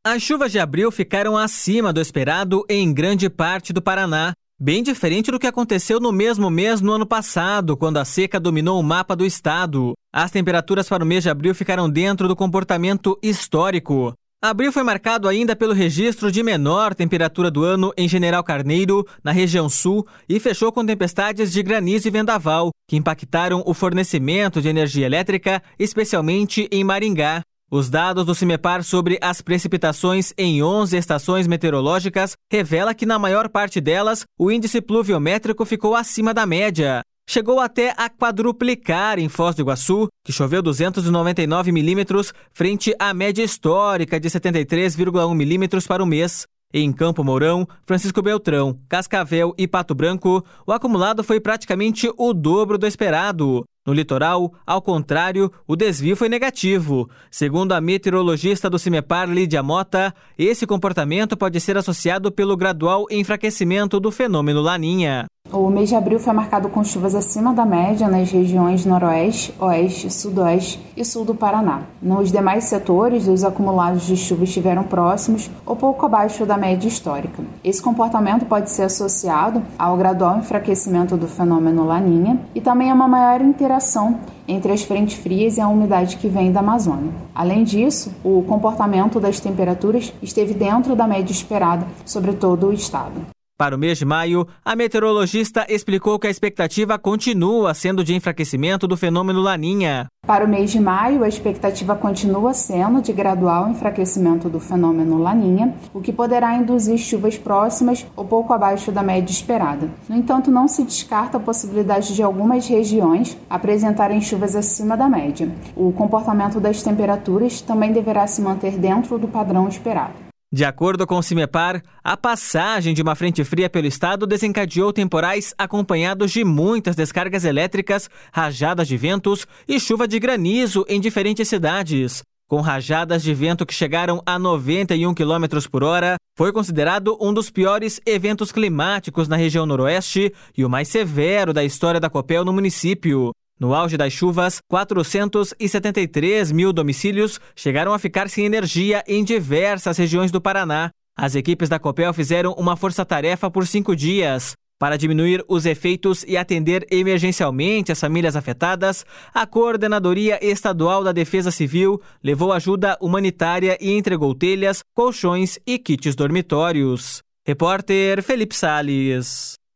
As chuvas de abril ficaram acima do esperado em grande parte do Paraná, bem diferente do que aconteceu no mesmo mês no ano passado, quando a seca dominou o mapa do estado. As temperaturas para o mês de abril ficaram dentro do comportamento histórico. Abril foi marcado ainda pelo registro de menor temperatura do ano em General Carneiro, na região sul, e fechou com tempestades de granizo e vendaval, que impactaram o fornecimento de energia elétrica, especialmente em Maringá. Os dados do CIMEPAR sobre as precipitações em 11 estações meteorológicas revela que na maior parte delas o índice pluviométrico ficou acima da média. Chegou até a quadruplicar em Foz do Iguaçu, que choveu 299 milímetros frente à média histórica de 73,1 milímetros para o mês. Em Campo Mourão, Francisco Beltrão, Cascavel e Pato Branco, o acumulado foi praticamente o dobro do esperado. No litoral, ao contrário, o desvio foi negativo. Segundo a meteorologista do CIMEPAR, Lídia Mota, esse comportamento pode ser associado pelo gradual enfraquecimento do fenômeno Laninha. O mês de abril foi marcado com chuvas acima da média nas regiões noroeste, oeste, sudoeste e sul do Paraná. Nos demais setores, os acumulados de chuva estiveram próximos ou pouco abaixo da média histórica. Esse comportamento pode ser associado ao gradual enfraquecimento do fenômeno Laninha e também a uma maior interação entre as frentes frias e a umidade que vem da Amazônia. Além disso, o comportamento das temperaturas esteve dentro da média esperada sobre todo o estado. Para o mês de maio, a meteorologista explicou que a expectativa continua sendo de enfraquecimento do fenômeno Laninha. Para o mês de maio, a expectativa continua sendo de gradual enfraquecimento do fenômeno Laninha, o que poderá induzir chuvas próximas ou pouco abaixo da média esperada. No entanto, não se descarta a possibilidade de algumas regiões apresentarem chuvas acima da média. O comportamento das temperaturas também deverá se manter dentro do padrão esperado. De acordo com o CIMEPAR, a passagem de uma frente fria pelo estado desencadeou temporais acompanhados de muitas descargas elétricas, rajadas de ventos e chuva de granizo em diferentes cidades. Com rajadas de vento que chegaram a 91 km por hora, foi considerado um dos piores eventos climáticos na região noroeste e o mais severo da história da Copel no município. No auge das chuvas, 473 mil domicílios chegaram a ficar sem energia em diversas regiões do Paraná. As equipes da Copel fizeram uma força-tarefa por 5 dias. Para diminuir os efeitos e atender emergencialmente as famílias afetadas, a Coordenadoria Estadual da Defesa Civil levou ajuda humanitária e entregou telhas, colchões e kits dormitórios. Repórter Felipe Salles.